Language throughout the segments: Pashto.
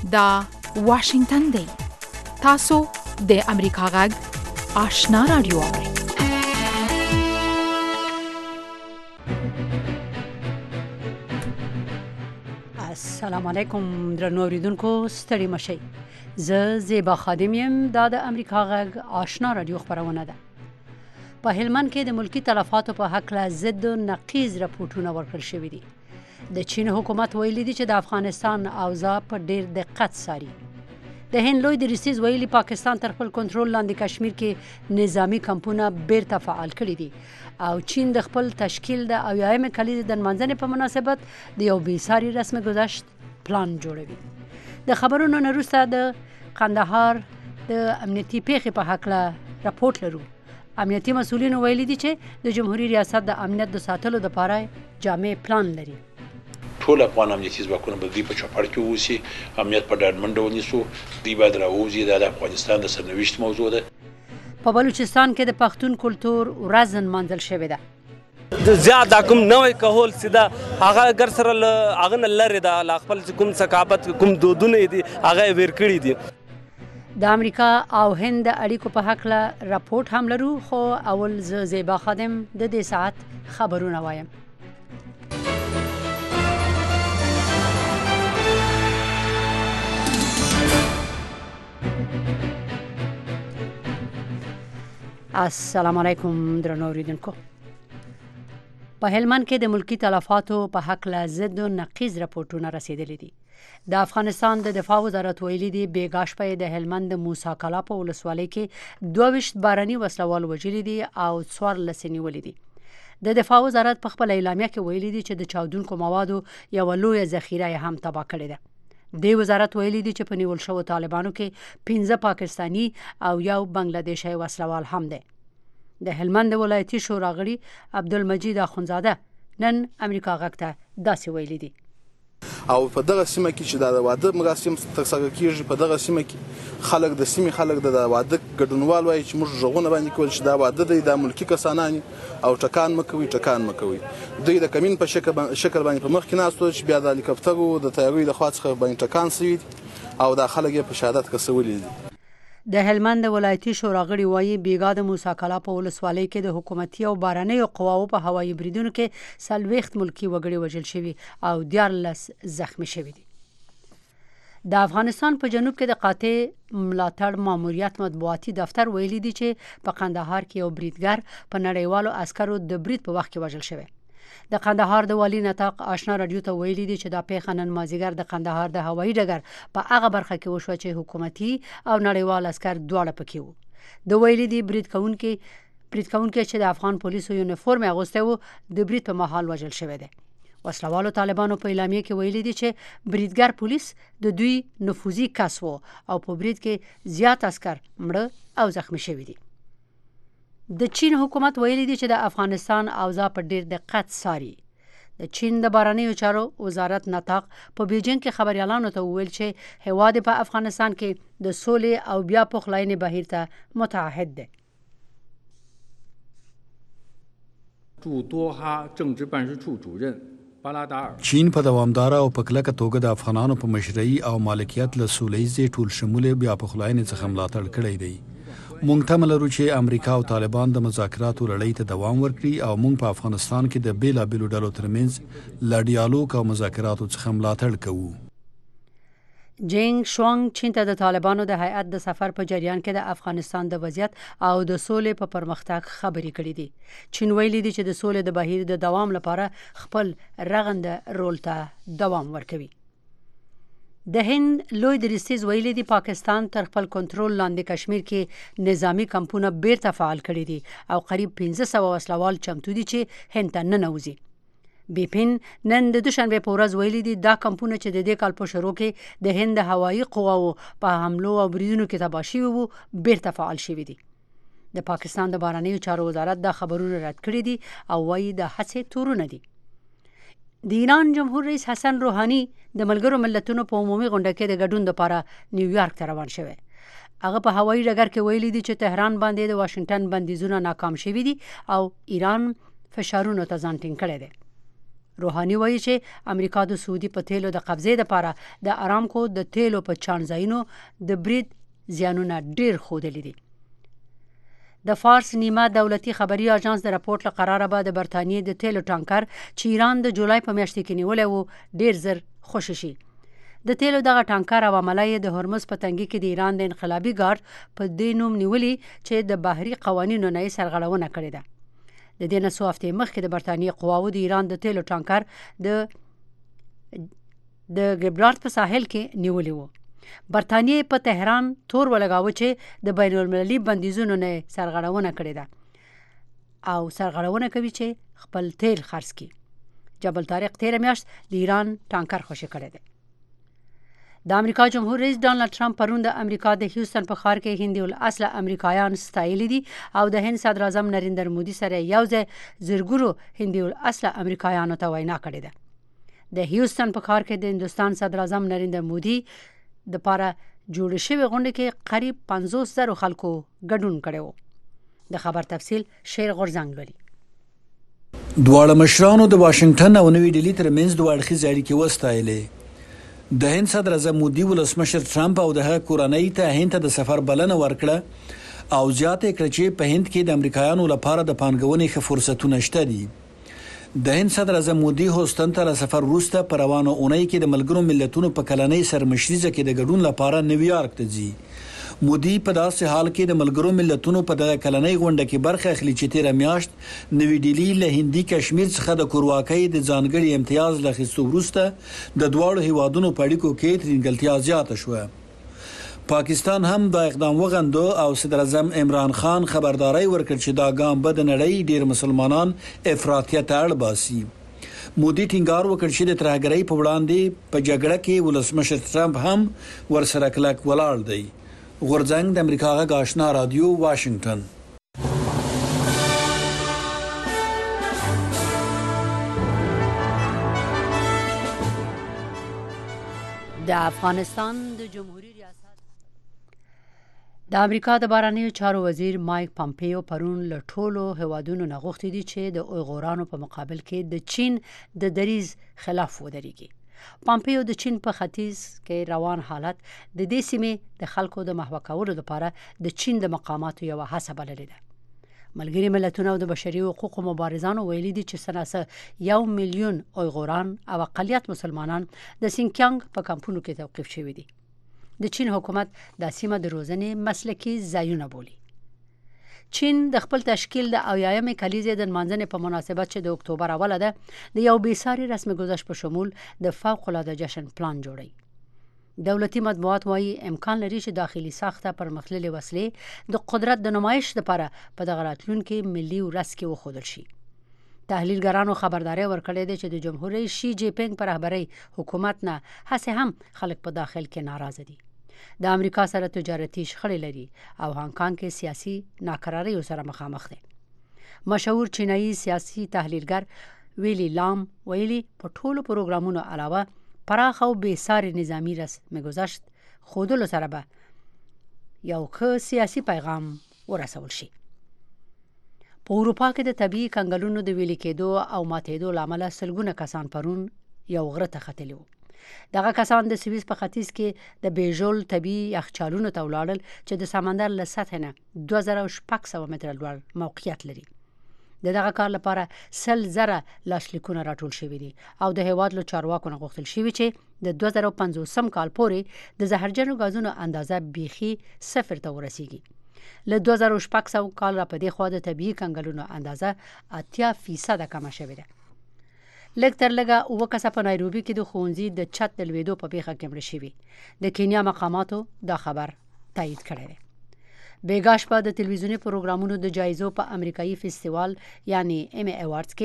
دا واشنگتن دی. تاسو د امریکا غږ آشنا رادیو اورئ. السلام علیکم درنو اوریدونکو، ستړي مشئ. زه زیبا خادم یم. دا د امریکا غږ آشنا رادیو خبرونه ده. په هلمند کې د ملکی تلفاتو په هکله ضد و نقیض راپورټونه ورکړل شوي دي. د چین حکومت ویلي دي چې د افغانستان اوضاع په ډیر دقت څاري. د هند لوی دریځ ویلي پاکستان تر خپل کنټرول لاندې کشمیر کې نظامی کمپونه بیرته فعال کړي دي او چین د خپل تشکیل د 80 کلید د نمانځنې په مناسبت د یو بېساري رسم گذشت پلان جوړوي. د خبرونو نه وروسته د قندهار د امنیتي پیښې په هکله راپورټ لرو. امنیتي مسؤلینو ویلي دي چې د جمهوریت ریاست د امنیت د ساتلو لپاره جامع پلان لري. ټول افغان امنیتي ځواکونه به دوی په چوپړ کې اوسي، امنیت په ډاډمن ډول نیسو، دوی باید راووځي. دا د افغانستان د سرنوشت موضوع ده. په بلوچستان کې د پښتون کلتور ورځ نمانځل شوې ده. د زیات دا کوم نوې کهول سیده هغه ګر سره هغه نه لري دا لا خپل کوم ثقافت کوم دودونه دي هغه ور کړی دي. د امریکا او هند اړیکو په هکله راپورټ هم لرو، خو اول زیبا خادم د دې ساعت خبرونه وایم. السلام علیکم درنو اوریدونکو. په هلمند کې د ملکی تلفاتو په هکله ضد و نقیض راپورټونه رسیدلي دي. د افغانستان د دفاع وزارت ویلي دي بیګا شپه د هلمند د موسی کلا په ولسوالۍ کې 22 باراني وسلوال وژلي دي او 14 نیولي دي. د دفاع وزارت په خپل اعلامیه کې ویلي دي چې د چاودونکو موادو یو لوی ذخیره هم تباه کړې ده. د وزارت ویلي دي چې په نیول شوو طالبانو کې 15 پاکستانی او یو بنگلادیشي وسلوال هم دي. د هلمند ولایتي شورا غړي عبدالمجید اخونزاده نن امریکا غږ ته داسې ویلي دي. او په دغه سیمه کې چې د واده مراسم ترسره کیږي، په دغه سیمه کې خلک د سیمې خلک د واده ګډونوال وایي چې موږ غوونه باندې کول چې دا واده دی د ملکی کسانان او ټکان مکوي. دوی د کمین په شکل باندې په مخ کې ناستو چې بیا د هلیکاپټرو د تیاروي د خوا څخه باندې ټکان سوي او د خلک په شهادت کسولې دي. د هلمند ولایتي شورا غړي وایي بیګا د موسی کلا په ولسوالۍ کې د حکومتي او بارانیو قواو په هوایي بریدونو کې 40 ملکی وګړي وژل شوي او 14 زخمی شوي دي. د افغانستان په جنوب کې د قاطع ملاتړ ماموریت مطبوعاتي دفتر ویلي دي چې په قندهار کې یو بریدګر په نړیوالو عسکرو د برید په وخت کې وژل شوی. د قندهار د والی نطاق آشنا رادیو ته ویلي دي چې دا پیښه نن مازیګر د قندهار د هوایي ډګر په هغه برخه کې وشوه چې حکومتي او نړیوال عسکر دواړه پکې وو. د ویلي دي برید کوونکي چې د افغان پولیسو یونیفورم اغوستی وو د برید په مهال وژل شوی دی. وسلوالو طالبانو په اعلامیه کې ویلي دي چې بریدګر پولیس د دوی نفوذي کس وو او په برید کې زیات عسکر مړه او زخمی شوي دي. د چین حکومت ویلي دي چې د افغانستان اوضاع په ډیر دقت څاري. د چین د بهرنیو چارو وزارت نطاق په بیجینګ کې خبريالانو ته وویل چې هیواد په افغانستان کې د سولې او بیا پخلاینې بهیر ته متعهد دی. چین په دوامداره او په کلکه توګه د افغانانو په مشرعي او مالکیت له سولهییزې ټول شموله بیا پخلاینې څخه ملاتړ کړی دی. مونږ تمه لرو چې امریکا او طالبان د مذاکراتو لړۍ ته دوام ورکړي او مونږ په افغانستان کې د بیلابیلو ډلو ترمنځ له ډیالوګ او مذاکراتو څخه ملاتړ کوو. جینګ شوانګ چین ته د طالبانو د هیئت د سفر په جریان کې د افغانستان د وضعیت او د سولې په پرمختګ خبرې کړې دي. چین ویلي دي چې د سولې د بهیر د دوام لپاره خپل رغنده رول ته دوام ورکوي. د هند لوی دریځ ویلي دي پاکستان تر خپل کنټرول لاندې کشمیر کې نظامی کمپونه بیرته فعال کړي دي او قریب 1500 وسلوال چمتو دي چې هند ته ننوځي. بیپین نن د دوشنبه په ورځ ویلي دي دا کمپونه چې د دې کال په شروع کې د هند هوایي قواو په حملو او بریدونو کې تباه شوي وو بیرته فعال شوي دي. د پاکستان د بهرنیو چارو وزارت دا خبرونه رد کړي دي او وایي د هڅې تورونه دي. د ایران جمهور رئیس حسن روحاني د ملګرو ملتونو په عمومي غونډه کې د ګډون لپاره نیویارک ته روان شوی. هغه په هوایي ډګر کې ویلي دي چې تهران باندې د واشنگټن بندیزونه ناکام شوي دي او ایران فشارونو ته ځان ټینګ کړی دی. روحاني وایي چې امریکا د سعودي په تیلو د قبضې لپاره د ارامکو د تیلو په چانځایونو د برید زیانونه ډیر ښودلي دي. د فارس نیمه دولتي خبري اژانس د راپورټ له قراره به د برتانیې د تیلو ټانکر چې ایران د جولای په میاشت کې نیولی و ډیر زر خوشی شي. د تیلو دغه ټانکر او عمله یې د هرمز په تنګي کې د ایران د انقلابي ګارد په دې نوم نیولي چې د بحري قوانینو نه یې سرغړونه کړې ده. د دې نه څو هفتې مخکې د برتانیې قواوو د ایران د تیلو ټانکر د ګبرالټر په ساحل کې نیولی و. برتانیې په تهران تور ولګاوه چې د بین المللي بندیزونو نه سرغړونه کړې ده او سرغړونه کوي چې خپل تیل خرڅ کړي. جبل طارق تیره میاشت د ایران ټانکر خوشی کړی دی. د امریکا جمهور رئیس ډانلډ ټرمپ پرون د امریکا د هیوستن په ښار کې هندي الاصله امریکایان ستایلي دي او د هند صدر اعظم نریندر مودي سره یوځای زرګونو هندي الاصله امریکایانو ته وینا کړې ده. د هیوستن په ښار کې د هندوستان صدر اعظم نریندر مودي د پاره جوړ شوی غونډه کې قریب 50,000 خلکو ګډون کړو. د خبر تفصیل شیر غورزنګ لري. دواړه مشرانو د واشنگټن او نوې ډیلی ترمنځ دوه اړخیزې اړیکې وستایلې. د هند صدر اعظم مودي ولسمشر ټرمپ او د هغه کورنۍ ته هند ته د سفر بلنه ورکړه او زیاته کړه چې په هند کې د امریکایانو لپاره د پانګونې ښه فرصتونه شته دي. د هند صدر اعظم مودي هوستن ته سفر وروسته په روانه اونۍ کې د ملګرو ملتونو په کلنۍ سرمشریزه کې د ګډون لپاره نیویارک ته ځي. مودي په داسې حال کې د ملګرو ملتونو په دغه کلنۍ غونډه کې برخه اخلي چې تیره میاشت نوې ډیلی له هندي کشمیر څخه د کورواکۍ د ځانګړي امتیاز له اخیستو وروسته د دواړو هیوادونو په اړیکو کې ترینګلتیا زیاته شوه. پاکستان هم دا اقدام وغندو او صدر اعظم عمران خان خبرداري ورکړ چې دا ګام به د نړۍ ډیر مسلمانان افراطیت ته اړ باسي. مودي ټینګار وکړ چې د ترهګرۍ په وړاندې په جګړه کې ولسمشر ټرمپ هم ورسره کلک ولاړ دی. غورځنګ د امریکا غږ آشنا رادیو واشنگټن. د افغانستان د جمهوریت ریاست د امریکا د بهرنیو چارو وزیر مایک پامپیو پرون له ټولو هیوادونو نه غوښتي دي چې د اویغورانو په مقابل کې د چین د دریځ خلاف ودرېږي. پامپیو د چین په ختیځ کې روان حالت د دې سیمې د خلکو د محوه کولو لپاره د چین د مقاماتو یو هڅه بللې ده. ملګري ملتونه او د بشري حقوقو مبارزانو ویلي دي چې سناسه 1 میلیون اویغوران او اقلیت مسلمانان د سینکیانګ په کمپونو کې توقیف شوي دي. د چین حکومت د سیمه د روزنې مسلکي ځایونه بولي. چین د خپل تشکیل د اویایمې کلیزې د نمانځنې په مناسبت چې د اکتوبر اوله ده د یو بېساري رسم گذشت په شمول د فوق العاده جشن پلان جوړي. دولتي مطبوعات وایي امکان لري چې داخلي ساخته پرمختللې وسلې د قدرت د نمایش لپاره په دغه راتلونکي ملي ورځ کې وښودل شي. تحلیلګرانو خبرداري ورکړې ده چې د جمهور رئیس شي جی پینګ پر رهبرۍ حکومت نه هڅه هم خلک په داخل کې ناراضه دي. د امریکا سره تجارتي شخړې لري او هانګ کې سیاسي ناکراریو سره مخامخ دي. مشهور چینایي سیاسي تحلیلګر ویلی لام ویلي په ټولو پروګرامونو علاوه پراخ او بېساري نظامی رسم گذشت خودلو سره به یو ښه سیاسي پیغام ورسول شي. په اروپا کې د طبیعي کنګلونو د ویلي کېدو او ماتېدو لامل سلګونه کسان پرون یو غره ته ختلي وو. دغه کسان د سویس په ختیځ کې د بیژول طبیعي یخچالونو ته ولاړل چې د سمندر له سطح نه 2600 متره لوړ موقعیت لري. د دغه کار لپاره 100,000 لاسلیکونه راټول شوي دي او د هیواد له چارواکو نه غوښتل شوي چې د 2050 کال پورې د زهرجنو غازونو اندازه بیخي صفر ته ورسیږي. له 2600 کال را په دې خوا د طبیعي کنګلونو اندازه 80% کمه شوې ده. لږ تر لږه 9 کسه په نایروبي کې د ښوونځي د چت د لوېدو په پیښه کې مړه شوي. د کینیا مقاماتو دا خبر تایید کړی دی. بیګا شپه د تلویزیوني پروګرامونو د جایزو په امریکایي فیستیوال یعنی ایمی ایوارډز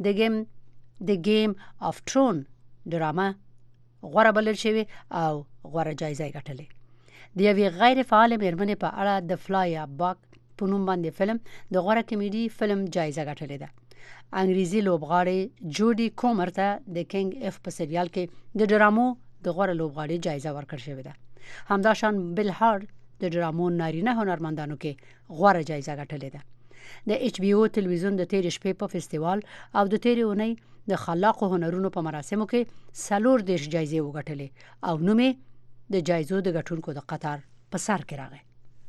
کې د گیم آف ترون ډرامه غوره بلل شوې او غوره جایزه یې ګټلې. د یوې غیر فعال مېرمنې په اړه د فلای باک په نوم باندې فلم د غوره کمیډي فلم جایزه ګټلې ده. انګریزي لوبغاړي جوډي کومر ته د کینګ اف په سریال کې د ډرامو د غوره لوبغاړي جایزه ورکړل شوې ده. همداشان بل هارد د ډرامو نارینه هنرمندانو کې غوره جایزه ګټلې ده. د HBO تلویزیون د تیر شپې په فستیوال او د تیر اونۍ د خلاقو هنرونو په مراسمو کې 34 جایزې وګټلې او نوم یې د جایزو د ګټونکو د قطار په سر کې راغی.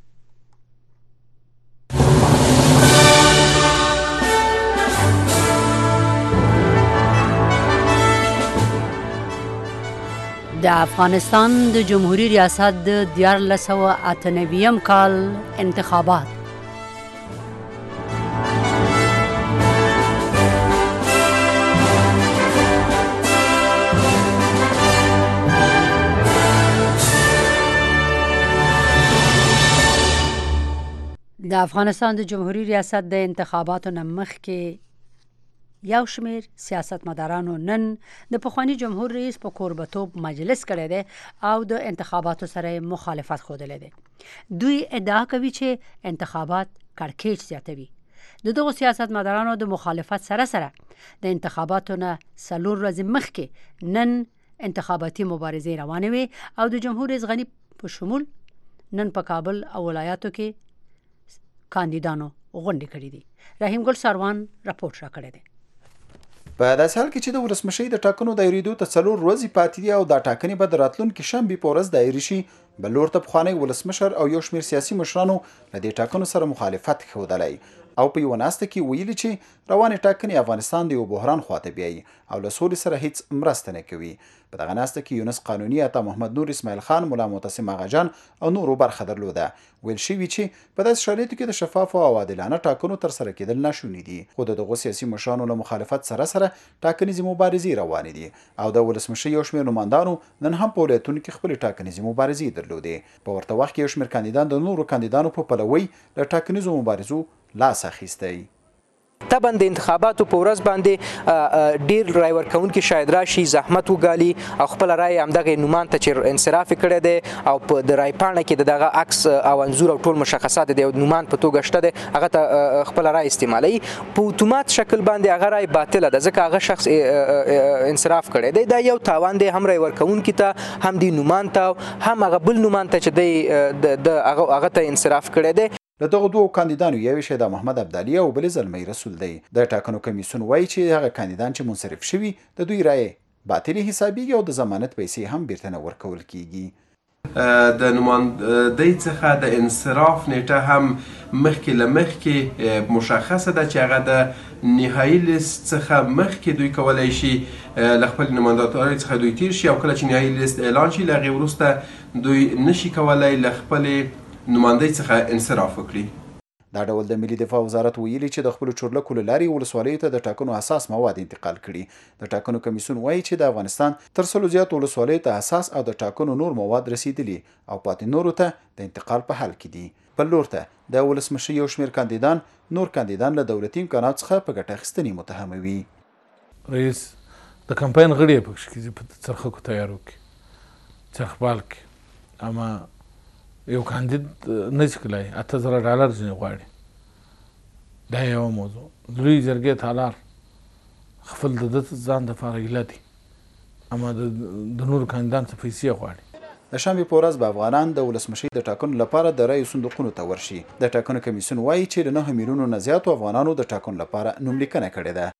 د افغانستان د جمهوریت ریاست د 1998 کال انتخابات د افغانستان د جمهوریت ریاست د انتخاباتو نه مخکې یو شمیر سیاستمدارانو نن د پخوانی جمهور رئیس په کوربتوب مجلس کړی دی او د انتخاباتو سره مخالفت ښودلی دی. دوی ادعا کوي چې انتخابات کړکېچ زیاتوي. د دغو سیاستمدارانو د مخالفت سره سره د انتخاباتو نه 4 ورځې مخکې نن انتخاباتي مبارزې روانې وي او د جمهور رئیس غني په شمول نن په کابل او ولایاتو کې کاندیدانو غونډې کړې دي. رحیم ګل ساروان راپورټ راکړی دی. په داسې حال کې چې د ولسمشۍ د ټاکنو دایریدو ته 4 ورځې پاتې دي او دا ټاکنې به د راتلونکي شنبې په ورځ دایري شي، بل لور ته پخوانی ولسمشر او یو شمېر سیاسي مشرانو له دې ټاکنو سره مخالفت ښودلی او په یوه ناسته کې ویلي چې روانې ټاکنې افغانستان د یو بحران خواته بیایي او له سولې سره هیڅ مرسته نه کوي. په دغه ناسته کې یونس قانوني، عطا محمد نور، اسماعیل خان، ملا معتصم آغاجان او نورو برخه درلوده. ویل شوي چې په داسې شرایطو کې د شفافو او عادلانه ټاکنو ترسره کېدل ناشوني دي، خو د دغو سیاسي مشرانو له مخالفت سره سره ټاکنیزې مبارزې روانې دي او د ولسمشۍ یو شمېر نمایندانو نن هم په ولایتونو کې خپلې ټاکنیزې مبارزې درلودې. په ورته وخت کې یو شمېر کاندیدان د نورو کاندیدانو په پلوۍ له ټاکنیزو مبارزو لاس اخیستی. طبعا د انتخاباتو په ورځ باندې ډیر رای ورکوونکي شاید راشي، زحمت وګالي او خپل رای همدغه نومان ته چې انصراف کړی دی او په د رای پاڼه کې دغه عکس او انځور او ټول مشخصات د نومان په توګه شته دی، هغه ته خپل رای استعمالوي. په اتومات شکل باندې هغه رای باطله ده ځکه هغه شخص انصراف کړی دی. دا یو تاوان دی هم رای ورکوونکي ته، هم دی نومان ته، هم هغه بل نومان ته چې دی هغه ته انصراف کړی دی. له دغو دوو کاندیدانو یو شهید محمد ابدالي او بل زلمی رسول دی. د ټاکنو کمیسیون وایي چې هغه کاندیدان چې منصرف شوي د دوی رای باطلې حسابیږي او د ضمانت پیسې هم بیرته نه ورکول کیږي. د نمایندۍ څخه د انصراف نیټه هم مخکې له مخکې مشخصه ده چې هغه د نهایي لیست څخه مخکې دوی کولی شي له خپل نمایندګۍ څخه دوی تیر شي او کله چې نهایي لیست اعلان شي له هغې وروسته دوی نشي کولی له خپلې نمایندۍ څخه انصراف وکړي. دا ډول د ملي دفاع وزارت ویلي چې د خپلو چورلکو له لارې ولسوالیو ته د ټاکنو حساس مواد انتقال کړي. د ټاکنو کمیسیون وایي چې د افغانستان تر 100 زیات ولسوالیو ته حساس او د ټاکنو نور مواد رسیدلي او پاتې نورو ته د انتقال په حال کې دي. بل لور ته د ولسمشۍ یو شمېر کاندیدان نور کاندیدان له دولتي امکاناتو څخه په ګټه اخیستنې متهموي. رئیس د کمپاین غړي یې پکښې کېږي په څرخکو تیارو کې څرخبال کې، اما یو کاندید نه شي کولای $8,000 ځینې غواړي. دا یوه موضوع. لوی جرګې تالار خپل د ده ځان دپاره ایله دي، اما د نورو کاندیدانو څخه پیسې غواړي. د شنبې په ورځ به افغانان د ولسمشۍ د ټاکنو لپاره د رایو صندوقونو ته ورشي. د ټاکنو کمیسیون وایي چې له 9 میلیونو نه زیاتو افغانانو د ټاکنو لپاره نوملیکنه کړې ده.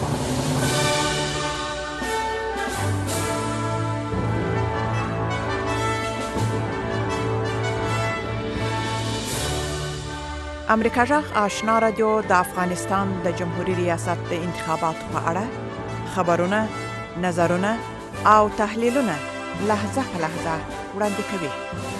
امریکا غږ آشنا رادیو د افغانستان د جمهوریت ریاست د انتخاباتو په اړه خبرونه، نظرونه او تحلیلونه لحظه په لحظه وړاندې کوي.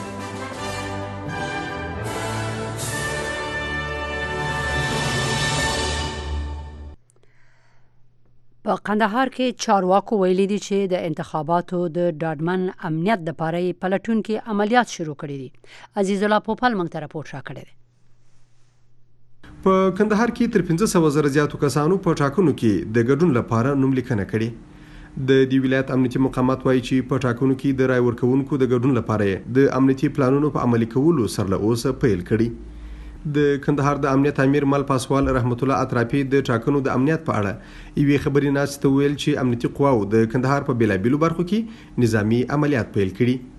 په قندهار کې چارواکو ویلي دي چې د انتخاباتو د ډاډمن امنیت لپاره یې پلټونکي عملیات شروع کړي دي. عزیز الله پوپل موږ ته راپورټ راکړی دی. په کندهار کې تر 500,000 زیاتو کسانو په ټاکنو کې د ګډون لپاره نوملیکنه کړې. د دې ولایت امنیتي مقامات وایي چې په ټاکنو کې د رای ورکوونکو د ګډون لپاره د امنیتي پلانونو په عملي کولو سره له اوسه پیل کړي. د کندهار د امنیت امیر مل پاسوال رحمت الله اطرافي د ټاکنو د امنیت په اړه یوې خبري ناستې ته ویل چې امنیتي قواو د کندهار په بیلابیلو برخو کې نظامی عملیات پیل کړي.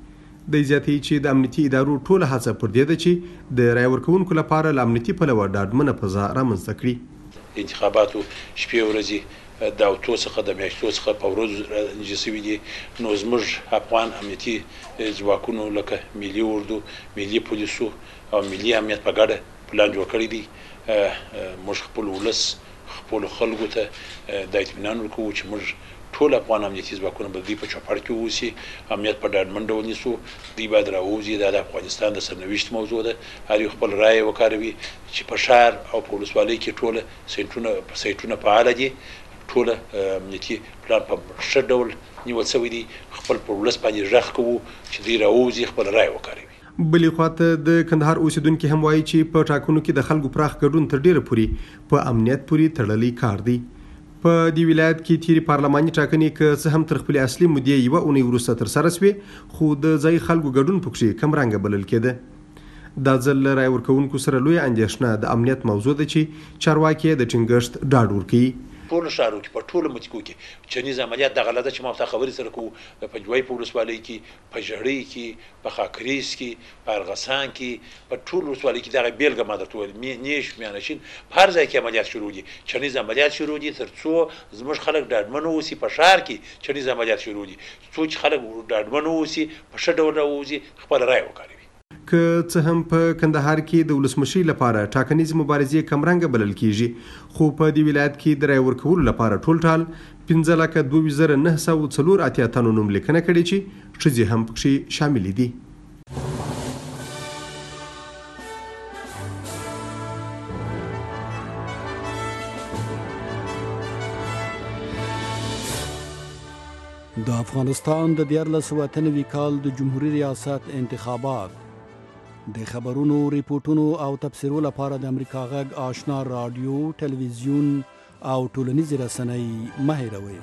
د زیاتې چې د امنیتي ادارو ټوله هڅه پر دې ده چې د رای ورکوونکو لپاره له امنیتي پلوه ډاډمنه فضا رامنځته کړي. انتخاباتو شپې ورځې د اوتو څخه د میاشتو څخه په ورځو رانجه شوي دي، نو زموږ افغان امنیتي ځواکونو لکه ملي اردو، ملي پولیسو او ملي امنیت په ګډه پلان جوړ کړی دی. موږ خپل ولس خپل خلکو ته د اطمینان ورکوو چې موږ ټول افغان امنیتي ځواکونه به دوی په چوپړ کې اوسي، امنیت په ډاډمن ډول نیسو، دوی باید راووځي. دا د افغانستان د سرنوشت موضوع ده. هر یو خپل رای وکاروي چې په ښار او په ولسوالۍ کې ټوله سایټونه فعاله دي، ټوله امنیتي پلان په ښه ډول نیول شوی دی. خپل پر ولس باندې غږ کوو چې دوی راووځي، خپل رای وکاروي. بلې خواته د کندهار اوسیدونکي هم وایي چې په ټاکنو کې د خلکو پراخ ګډون تر ډیره پورې په امنیت پورې تړلی کار دی. په دې ولایت کې تیری پارلماني ټاکنې که څه هم تر خپلې اصلي مودې یوه اونۍ وروسته ترسره شوې، خو د ځایي خلکو ګډون پکښې کمرنګه بلل کېده. دا ځل له رای ورکوونکو سره لویه اندېښنه د امنیت موضوع ده چې چارواکي د ټینګښت ډاډ ورکوي. ټولو ښارو کې په ټولو متکو کې چنیز عملیات دغه لده چې ما ورته خبرې سره کوو، په جوای په ولسوالۍ کې، په ژړۍ کې، په خاکریز کې، په ارغسان کې، په ټولو ولسوالۍ کې دغه بیلګه ما درته وویل، نیش میانشین په هر ځای کې عملیات شروع دي، چنیز عملیات شروع دي تر څو زموږ خلک ډاډمن اوسي. په ښار کې چنیز عملیات شروع دي څو چې خلک ډاډمن اوسي، په ښه ډول راووځي، خپل رای وکاروي. که څه هم په کندهار کې د ولسمشرۍ لپاره ټاکنیز مبارزې کمرنګه بلل کیږي، خو په دې ولایت کې د رای ورکولو لپاره ټول ټال 15,2984 تنو نوم لیکنه کړې چې ښځې هم پکښې شاملې دي. د افغانستان د 1498 کال د جمهوریت ریاست انتخابات د خبرونو، ریپورتونو او تبصرو لپاره د امریکا غږ آشنا رادیو، ټلویزیون او ټولنیزې رسنۍ مه هېروئ.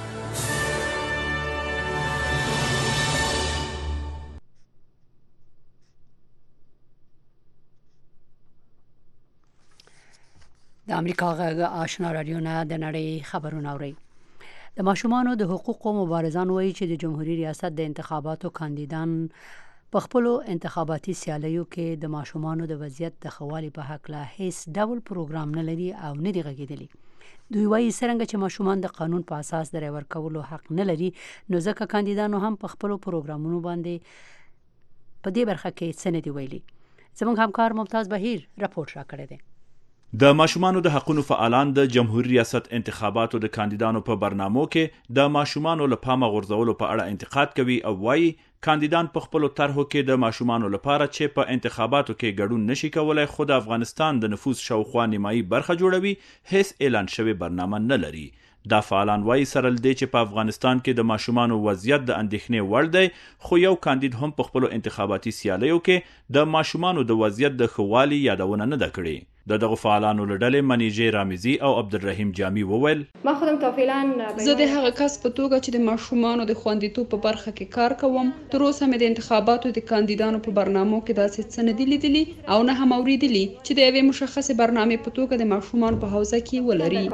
د امریکا غږ آشنا رادیو نه د نړۍ خبرونه اورئ. د ماشومانو د حقوقو مبارزان وایي چې د جمهوریت ریاست د انتخاباتو کاندیدان په خپلو انتخاباتي سیالیو کې د ماشومانو د وضعیت د ښه والي په هکله هیڅ ډول پروګرام نه لري او نه دي غږېدلي. دوی وایي څرنګه چې ماشومان د قانون په اساس د رای ورکولو حق نه لري، نو ځکه کاندیدانو هم په خپلو پروګرامونو باندې په دې برخه کې څه نه دي ویلي. زموږ همکار ممتاز بهیر راپورټ راکړی دی. د ماشومانو د حقوقو فعالان د جمهوریت ریاست انتخاباتو د کاندیدانو په برنامو کې د ماشومانو له پامه غورځولو په اړه انتقاد کوي او وایي کاندیدان په خپلو طرحو کې د ماشومانو لپاره چې په انتخاباتو کې ګډون نشي کولای خو د افغانستان د نفوس شاوخوا نیمایي برخه جوړوي، هیڅ اعلان شوی برنامه نه لري. دا فعالان وایي سره له دې چې په افغانستان کې د ماشومانو وضعیت د اندېښنې وړ دی، خو یو کاندید هم په خپلو انتخاباتي سیالیو کې د ماشومانو د وضعیت د ښه والي یادونه نه ده کړې. د دغه فعالانو له ډلې منیجې رامزي او عبدالرحیم جامی وویل، زه د هغه کس په توګه چې د ماشومانو د خوندیتوب په برخه کې کار کوم، تر اوسه مې د انتخاباتو د کاندیدانو په برنامو کې داسې څه نه دي لیدلي او نه هم اورېدلي چې د یوې مشخصې برنامې په توګه د ماشومانو په حوزه کې ولري.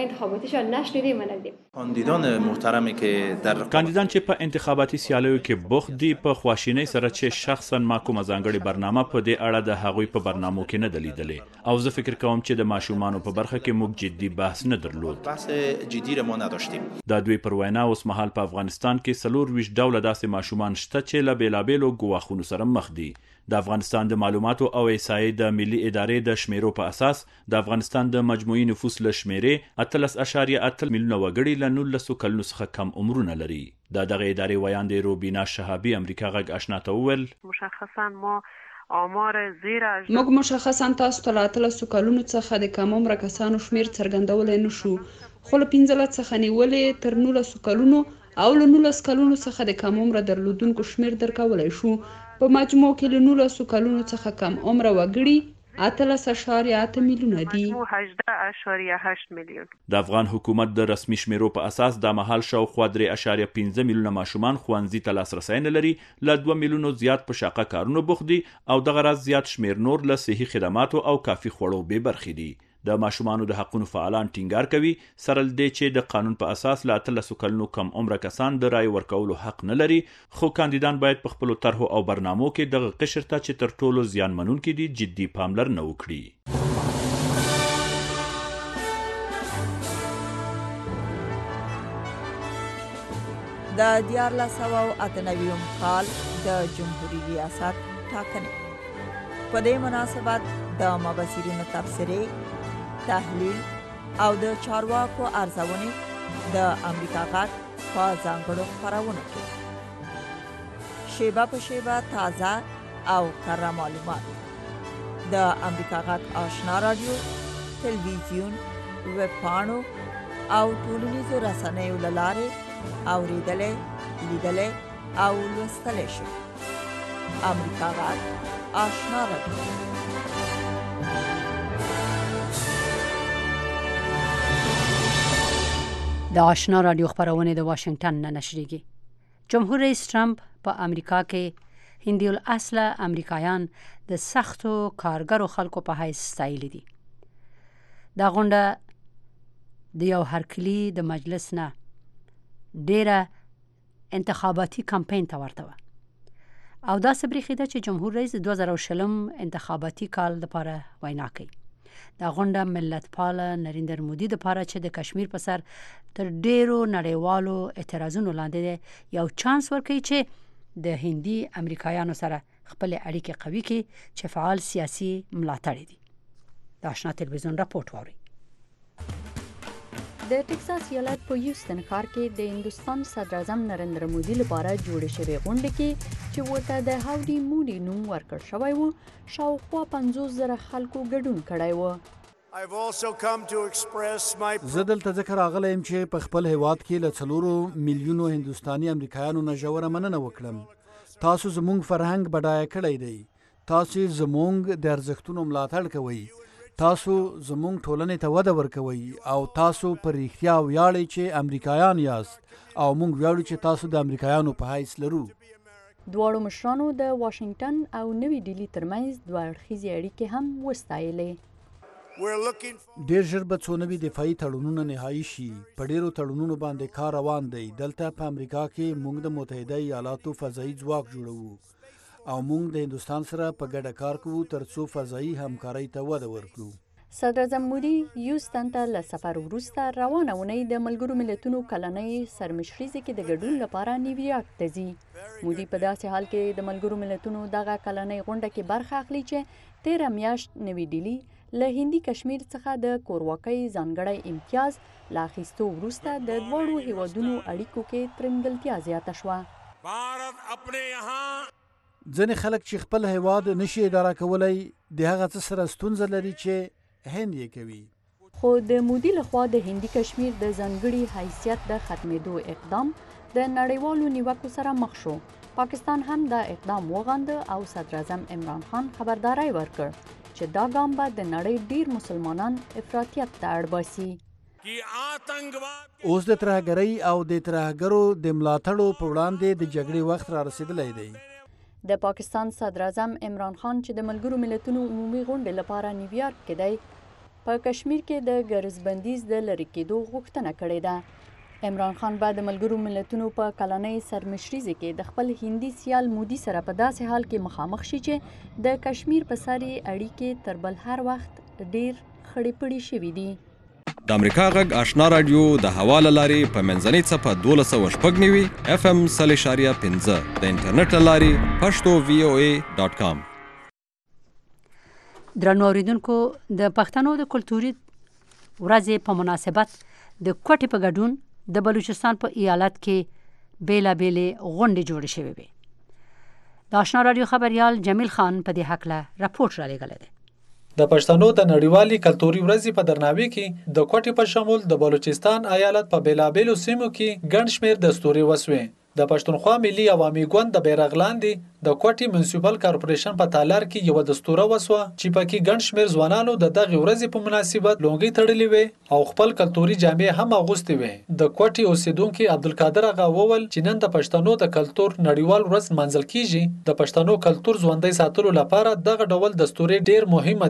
کاندیدان چې په انتخاباتي سیالیو کې بوخت دي په خواشینۍ سره چې شخصا ما کومه ځانګړې برنامه په دې اړه د هغوی په برنامو کې نه ده لیدلې، او زه فکر کوم چې د ماشومانو په برخه کې موږ جدي بحث نه درلود. دا دوی پر وینا اوس مهال په افغانستان کې 24 ډوله داسې ماشومان شته چې له بیلابیلو ګواښونو سره مخ دي. د افغانستان د معلوماتو او احصایې د ملي ادارې د شمیرو په اساس د افغانستان د مجموعي نفوس له شمیرې 13.8 میلیونه وګړي له 19 کلونو څخه کم عمرونه لري. د دغه ادارې ویاندې روبینا شهابي امریکا غږ آشنا ته وویل، مشخصا ما موږ مشخصا تاسو ته له 13 کلونو څخه د کم عمره کسانو شمیر څرګندولی نشو، خو له 15 څخه نیولې تر 19 کلونو او له 19 کلونو څخه د کم عمره درلودونکو شمیر درکولی شو. په مجموع کې له 19 کلونو څخه کم عمره وګړي 18.8 میلیونه دي. 18.8 میلیون. د افغان حکومت د رسمي شمیرو په اساس د مهال شاوخوا 3.15 میلیونه ماشومان ښوونځي ته لاسرسی نه لري، له 2 میلیونو زیات په شاقه کارونو بوخت دي او دغه راز زیات شمیر نور له صحي خدماتو او کافي خوړو بې برخې دي. د ماشومانو د حقونو فعالان ټینګار کوي سره له دې چې د قانون په اساس له 13 کلونو کم عمره کسان د رای ورکولو حق نه لري، خو کاندیدان باید په خپلو طرحو او برنامو کې دغه قشر ته چې تر ټولو زیانمنونکي دي جدي پاملرنه وکړي. د 1498 کال د جمهوریت ریاست ټاکنې په دې مناسبت د مبصرینو تبصرې، تحلیل او د چارواکو ارزونې د امریکا غږ په ځانګړو خپرونو کې شیبه په شیبه تازه او کره معلومات د امریکا غږ آشنا رادیو، تلویزیون، ویب پاڼو او ټولنیزو رسنیو له لارې اوریدلې، لیدلې او لوستلې شي. امریکا غږ آشنا رادیو. د آشنا رادیو خبرونه د واشنگټن نه نشریږي. جمهور رئیس ټرمپ په امریکا کې هندي الاصله امریکایان د سختو کارګرو خلکو په حیث ستایلي دي. دا غونډه د یو هرکلي د مجلس نه ډیره انتخاباتي کمپاین ته ورته وه او داسې برېښېده چې جمهور رئیس 2020 انتخاباتي کال لپاره وینا کوي. دا غونډه ملتپاله نریندر مودي دپاره چې د کشمیر په سر تر ډیرو نړیوالو اعتراضونو لاندې یو چانس ورکوي چې د هندي امریکایانو سره خپل اړیکې قوي کړي چې فعال سیاسي ملاتړي دي. د آشنا تلویزیون راپورټ واورئ. د ټکساس ایالت په هیوستن ښار کې د هندوستان صدر اعظم نریندر مودي لپاره جوړې شوې غونډه کې چې ورته د هاودي مودي نوم ورکړ شوی و، شاوخوا 50,000 خلکو ګډون کړی و. زه دلته ځکه راغلی یم چې په خپل هیواد کې له 4 میلیونو هندوستاني امریکایانو نه ژوره مننه وکړم. تاسو زموږ فرهنګ بډایه کړی دی. تاسو زموږ د ارزښتونو ملاتړ کوئ. تاسو زموږ ټولنې ته وده ورکوئ او تاسو پر رښتیا ویاړئ چې امریکایان یاست او موږ ویاړو چې تاسو د امریکایانو په حیث لرو. دواړو مشرانو د واشنگټن او نوې ډیلي ترمنځ دوه اړخیزې اړیکې هم وستایلې. ډیر ژر به څو نوي دفاعي تړونونه نهایي شي. په ډیرو تړونونو باندې کار روان دی. دلته په امریکا کې موږ د متحده ایالاتو فضایي ځواک جوړوو او موږ د هندوستان سره په ګډه کار کوو ترڅو فضایي همکارۍ ته وده ورکړو. صدر اعظم مودي هیوستن ته له سفر وروسته روانه اونۍ د ملګرو ملتونو کلنۍ سرمشریزې کې د ګډون لپاره نیویارک ته ځي. مودي په داسې حال کې د ملګرو ملتونو دغه کلنۍ غونډه کې برخه اخلي چې 13 میاشت نوې ډیلي له هندي کشمیر څخه د کورواکۍ ځانګړی امتیاز له اخیستو وروسته د دواړو هیوادونو اړیکو کې ترنګلتیا زیاته شوه. ځینې خلک چې خپل هیواد نشي اداره کولی د هغه څه سره ستونزه لري چې هند یې کوي. خو د مودي لخوا د هندي کشمیر د ځانګړي حیثیت د ختمېدو اقدام د نړیوالو نیوکو سره مخ شو. پاکستان هم دا اقدام وغنده او صدر اعظم عمران خان خبرداری ورکړ چې دا ګام به د نړۍ ډیر مسلمانان افراطیت ته اړ باسي. اوس د ترهګرۍ او د ترهګرو د ملاتړو په وړاندې د جګړې وخت را رسیدلی دی. د پاکستان صدر اعظم عمران خان چې د ملګرو ملتونو عمومي غونډې لپاره نیویارک کې دی، په کشمیر کې د ګرځبندیز د لرې کېدو غوښتنه کړې ده. عمران خان به د ملګرو ملتونو په کلنۍ سرمشریزې کې د خپل هندي سیال مودي سره په داسې حال کې مخامخ شي چې د کشمیر په سر یې اړیکې تر بل هر وخت ډیر خړې پړې شوي دي. د امریکا غږ آشنا رادیو د هوا له لارې په منځنۍ څپه 1290 FM 3.5 د انټرنیټ له لارې pashto.voa.com. درنو اوریدونکو، د پښتنو د کلتوري ورځې په مناسبت د کوټې په ګډون د بلوچستان په ایالت کې بیلابېلې غونډې جوړې شوې وې. د آشنا رادیو خبریال جمیل خان په دې هکله راپورټ را لېږلی دی. د پښتنو د نړیوالې کلتوري ورځې په درناوي کې د کوټې په شمول د بلوچستان ایالت په بیلابېلو سیمو کې ګڼ شمېر دستورې وسوې. د پښتونخوا ملي عوامي ګوند د بیرغ لاندې د کوټې منسیپل کارپوریشن په تالار کې یو دستوره وسوه چې پکې ګڼ شمېر ځوانانو د دغې ورځې په مناسبت لونګۍ تړلې وې او خپل کلتوري جامې هم اغوستې وې. د کوټې اوسیدونکي عبدالقادر اغا وویل چې نن د پښتنو د کلتور نړیوال ورځ لمانځل کیږي. د پښتنو کلتور ژوندی ساتلو لپاره دغه ډول دستورې ډېر مهمه دي.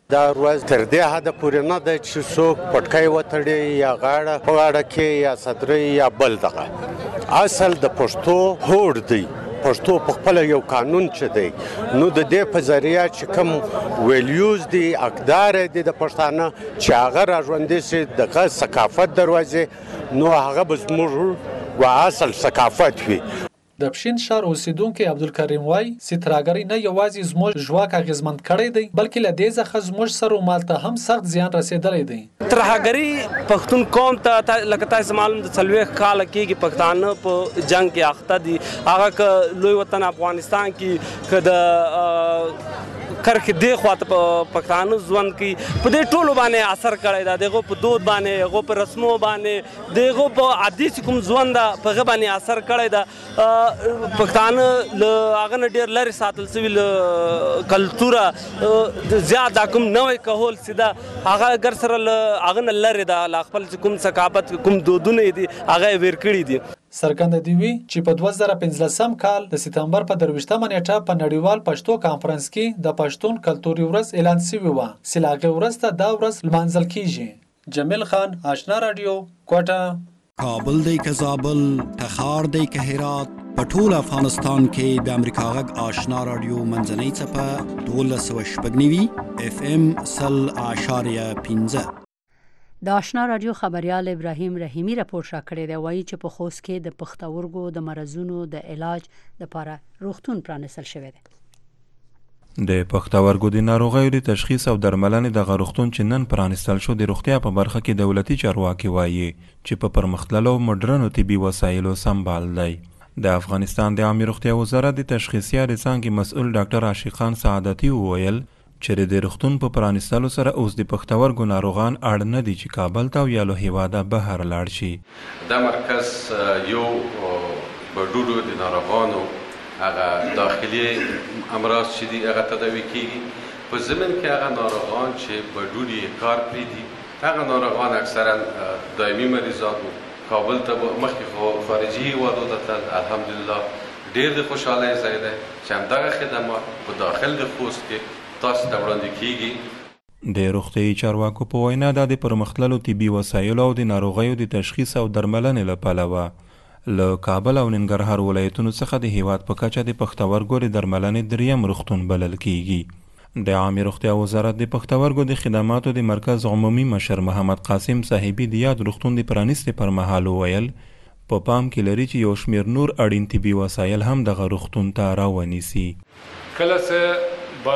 دا ورځ تر دې حده پورې نه ده چې څوک پټکی وتړي یا غاړه په غاړه کې یا صدرۍ یا بل دغه. اصل د پښتو هوډ دی، پښتو په خپل یو قانون چې دی، نو د دې په ذریعه چې کوم ویلیوز دي، اقدار دي د پښتانه چې هغه راژوندي سي دغه ثقافت دروازې، نو هغه به زموږ و اصل ثقافت وي. د پښین ښار اوسیدونکي عبدالکریم وای چې ترهګرۍ نه یوازې زموږ ژواک اغېزمن کړی دی بلکې له دې څخه زموږ سر و مال ته هم سخت زیان رسېدلی دی. ترهګري پښتون قوم ته لکه تاسو معلوم د 40 کاله کېږي پښتانه په جنګ کې اخته دي. هغه که لوی وطن افغانستان کې که د کرکې دې خواته پښتانه ژوند کوي، په دې ټولو باندې اثر کړی ده. د هغو په دود باندې، هغو په رسمو باندې، د هغو په عادي چې کوم ژوند ده په هغه باندې اثر کړی ده. پښتانه له هغه نه ډېر لرې ساتل سوي له کلتوره زیات دا کوم نوی کهول چې ده هغه ګر سره له هغه نه لرې ده، له خپل چې کوم ثقافت کوم دودونه دي هغه یې ویر کړي دي. څرګنده دي وي چې په 2015 کال د سپتمبر په 23مه نیټه په نړیوال پښتو کانفرنس کې د پښتون کلتوري ورځ اعلان شوی و چې له هغې ورځ ته دا ورځ لمانځل کیږي. جمیل خان، آشنا رادیو، کوټه. کابل دی که زابل، تخار دی که هرات، په ټول افغانستان کې د امریکا غږ آشنا رادیو منځنۍ څپه 1290 FM 100.15. د آشنا رادیو خبريال ابراهیم رحیمی راپور راکړی دی، وایي چې په خوست کې د پښتورګو د مرزونو د علاج لپاره روغتون پرانیستل شوی دی. د پښتورګو د ناروغیو د تشخیص او درملنې دغه روغتون چې نن پرانیستل شو د روغتیا په برخه کې دولتي چارواکي وایي چې په پرمختللو مډرنو طبي وسایلو سمبال دی. د افغانستان د عامه روغتیا وزارت د تشخیصیه څانګې مسؤل ډاکټر عاشقان سعادتي وویل چې د روغتون په پرانیستلو سره اوس د پښتورګو ناروغان اړ نه دي چې کابل ته یا له هیواده بهر لاړ شي. دا مرکز یو بډوډو د ناروغانو هغه داخلي امراض چې دي هغه تداوي کیږي. په ضمن کې هغه ناروغان چې بډوډي کار پریدي هغه ناروغان اکثرا دایمي مریضان وو. کابل ته مخکې خارجي هیوادو ته تلل، الحمدلله ډېر د خوشحالۍ ځای دی چې همدغه خدمات په داخل د خوست کې تاسو ته وړاندې کیږي. د روغتیايي چارواکو په وینا دا د پرمختللو طبي وسایلو او د ناروغیو د تشخیص او درملنې له پلوه له کابل او ننګرهار ولایتونو څخه د هیواد په کچه د پښتورګو د درملنې دریم روغتون بلل کیږي. د عامه روغتیا وزارت د پښتورګو د خدماتو د مرکز عمومي مشر محمد قاسم صاحبي د یاد روغتون د پرانیستې پر مهال وویل په پام کې لري چې یو شمېر نور اړین طبي وسایل هم دغه روغتون ته راونیسي. کله چې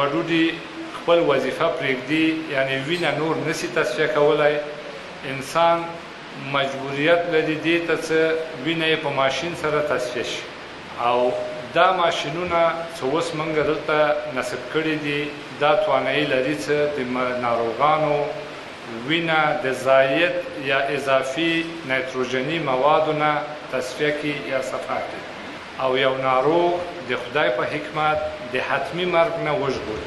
بډوډي خپل وظیفه پرېږدي، یعنی وینه نور نسی تصفیه کولی، انسان مجبوریت لري دې ته چې وینه یې په ماشین سره تصفیه شي. او دا ماشینونه چې اوس موږ دلته نصب کړي دي دا توانایي لري چې د ناروغانو وینه د زاید یا اضافي نایتروجني موادو نه تصفیه کړي یا صفا کړي او یو ناروغ د خدای په حکمت د حتمي مرګ نه وژغوري.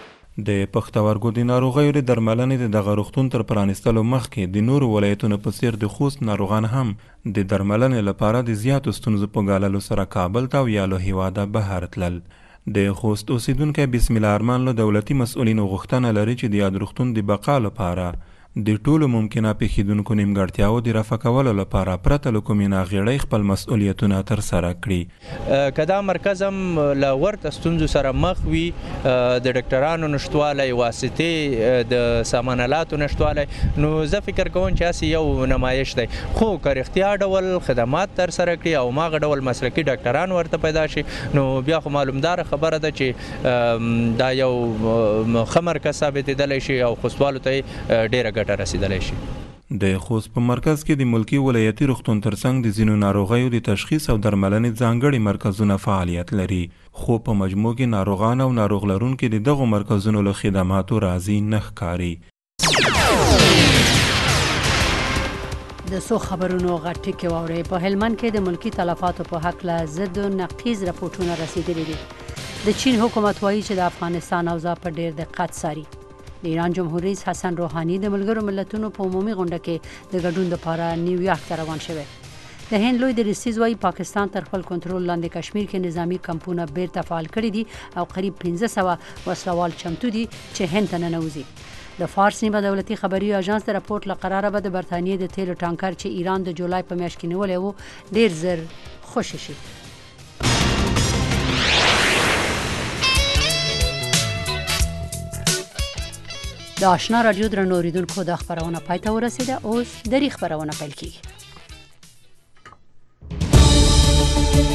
د پښتورګو د ناروغیو د درملنې د دغه روغتون تر پرانیستلو مخکې د نورو ولایتونو په څیر د خوست ناروغان هم د درملنې لپاره د زیاتو ستونزو په ګاللو سره کابل ته او یا له هیواده بهر تلل. د خوست اوسیدونکی بسم الله ارمان له دولتي مسؤلینو غوښتنه لري چې د یاد روغتون د بقا لپاره د ټولو ممکنه پیښیدونکو نیمګړتیاو د رفع کولو لپاره پرته له کومې ناغېړۍ خپل مسؤلیتونه ترسره کړي. که دا مرکز هم له ورته ستونزو سره مخ وي، د ډاکټرانو نشتوالی، واسطې د سامان الاتو نشتوالی، نو زه فکر کوم چې هسې یو نمایش دی. خو که رښتیا ډول خدمات ترسره کړي او هماغه ډول مسلکي ډاکټران ورته پیدا شي، نو بیا خو معلومداره خبره ده چې دا یو ښه مرکز ثابتېدلی شي او خوستوالو ته یې ډېره رسیدلی شي. د خوست په مرکز کې د ملکی ولایتي روغتون ترڅنګ د ځینو ناروغیو د تشخیص او درملنې ځانګړي مرکزونه فعالیت لري، خو په مجموع کې ناروغان او ناروغ لرونکي د دغو مرکزونو له خدماتو راضي نه ښکاري. د څو خبرونو غټ ټکي واورئ. په هلمند کې د ملکي تلفاتو په هکله ضد و نقیض راپورټونه رسیدلي دي. د چین حکومت وایي چې د افغانستان اوضاع په ډېر دقت څاري. د ایران جمهور رئیس حسن روحاني د ملګرو ملتونو په عمومي غونډه کې د ګډون لپاره نیویارک ته روان شوی. د هند لوی درستیز وايي پاکستان تر خپل کنټرول لاندې کشمیر کې نظامی کمپونه بیرته فعال کړي دي او قریب 1500 وسلوال چمتو دي چې هند ته ننوځي. د فارس نیمه دولتي خبري اژانس د راپورټ له قراره به د برتانیې د تیلو ټانکر چې ایران د جولای په میاشت کې نیولی و ډیر زر خوشی شي. د آشنا رادیو درنو اوریدونکو د خبرونه پای ته ورسیده. اوس د خبرونه پیل کیږي.